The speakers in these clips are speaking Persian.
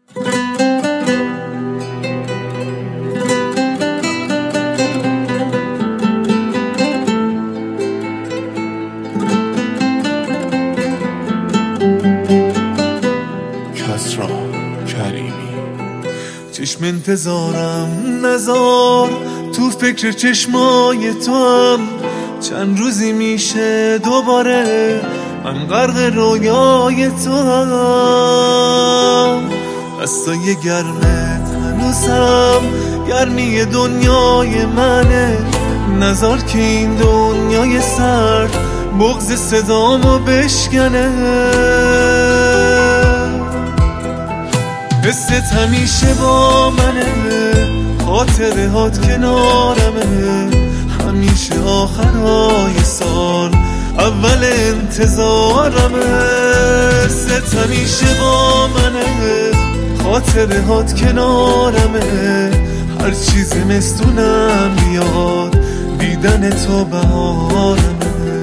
چشم انتظارم نزار، تو فکر چشمای تو هم چند روزی میشه دوباره من غرق رویای تو هم. دستای گرمت هنوزم گرمی دنیای منه، نزار که این دنیای سرد بغض صدامو بشکنه. حست همیشه با منه، خاطره هات کنارمه، همیشه آخرای سال اول انتظارمه. حست همیشه با منه، خاطره هات کنارمه، هر چیز مستونم بیاد دیدن تو بهارمه.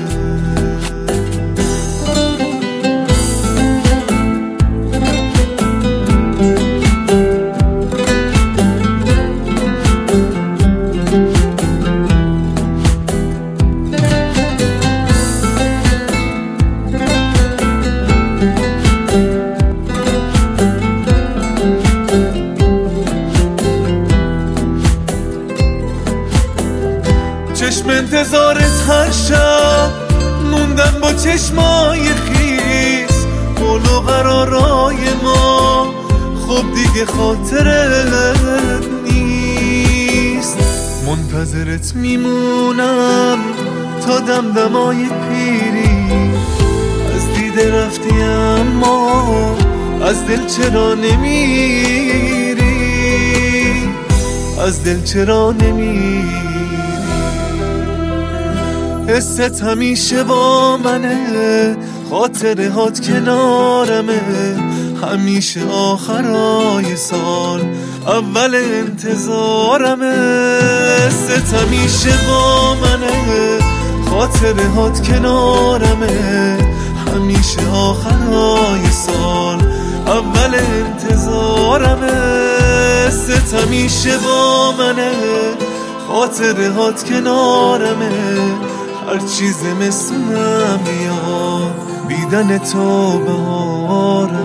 چشم انتظارت هر شب موندم با چشمای خیس، قول و قرارای ما خب دیگه خاطرت نیست. منتظرت میمونم تا دمدمای پیری، از دیده رفتی اما از دل چرا نمیری، از دل چرا نمیری. حست همیشه با منه، خاطره هات کنارمه، همیشه آخرای سال اول انتظارمه. حست همیشه با منه، خاطره هات کنارمه، همیشه آخرای سال اول انتظارمه. حست همیشه با منه، خاطره هات کنارمه، هر چیز مثلم بیاد دیدن تو بهارمه.